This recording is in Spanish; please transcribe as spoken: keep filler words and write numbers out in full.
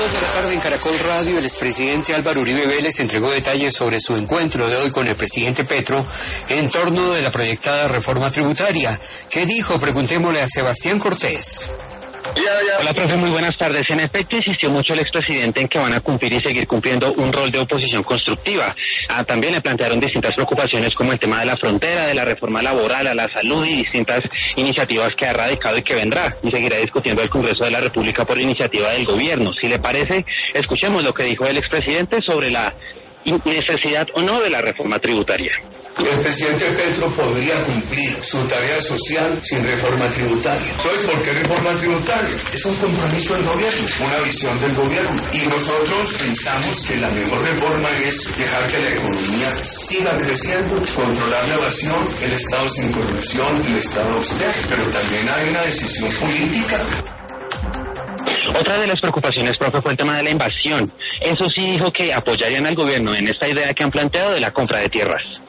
dos de la tarde en Caracol Radio, el expresidente Álvaro Uribe Vélez entregó detalles sobre su encuentro de hoy con el presidente Petro en torno de la proyectada reforma tributaria. ¿Qué dijo? Preguntémosle a Sebastián Cortés. Ya, ya. Hola, profe, muy buenas tardes. En efecto, insistió mucho el expresidente en que van a cumplir y seguir cumpliendo un rol de oposición constructiva. Ah, también le plantearon distintas preocupaciones como el tema de la frontera, de la reforma laboral, a la salud y distintas iniciativas que ha radicado y que vendrá y seguirá discutiendo el Congreso de la República por iniciativa del gobierno. Si le parece, escuchemos lo que dijo el expresidente sobre la necesidad o no de la reforma tributaria. El presidente Petro podría cumplir su tarea social sin reforma tributaria. Entonces, ¿por qué reforma tributaria? Es un compromiso del gobierno, una visión del gobierno. Y nosotros pensamos que la mejor reforma es dejar que la economía siga creciendo, controlar la evasión, el Estado sin corrupción, el Estado austero. Pero también hay una decisión política. Otra de las preocupaciones, profe, fue el tema de la invasión. Eso sí dijo que apoyarían al gobierno en esta idea que han planteado de la compra de tierras.